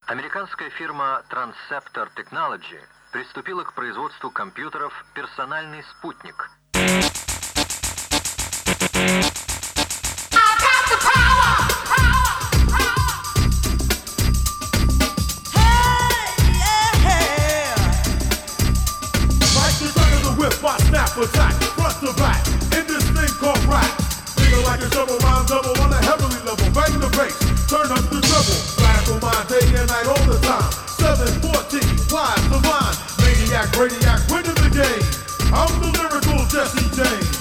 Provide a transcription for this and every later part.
Американская фирма Transceptor Technology приступила к производству компьютеров «Персональный спутник». Attack, front to back, in this thing called rap. Feel like a double rhyme double on a heavenly level. Bang the bass, turn up the treble. Radical mind day and night all the time. 714, wise, divine, maniac, radiac, winning the game. I'm the lyrical Jesse James.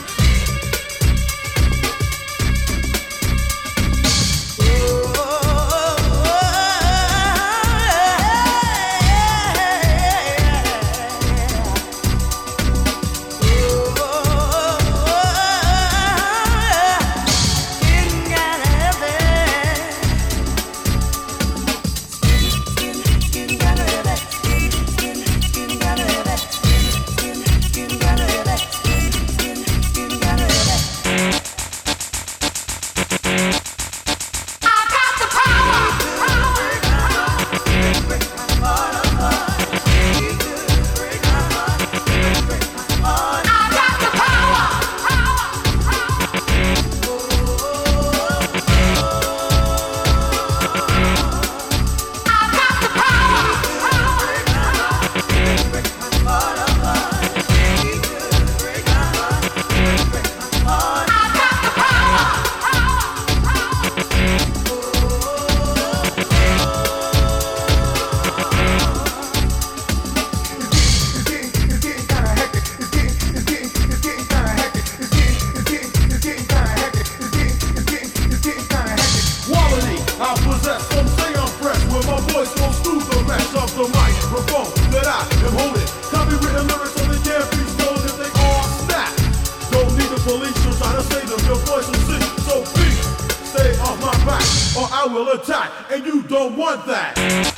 Or I will attack, and you don't want that.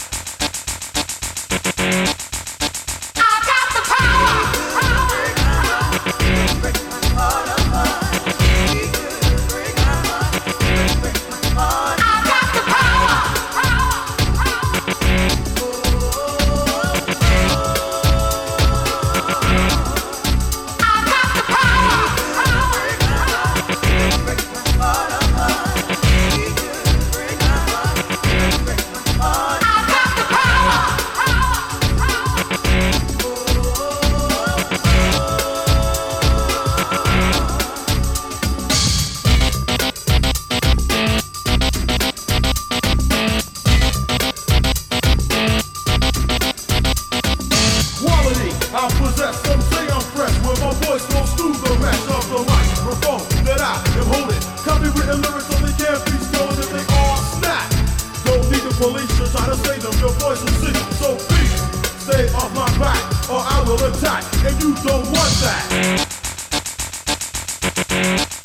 I possess, some say I'm fresh, where my voice goes through the rest of the microphone that I am holding. Copywritten lyrics so they can't be stolen if they all snap. Don't need the police to try to say them, your voice will sing. So please, stay off my back, or I will attack, and you don't want that.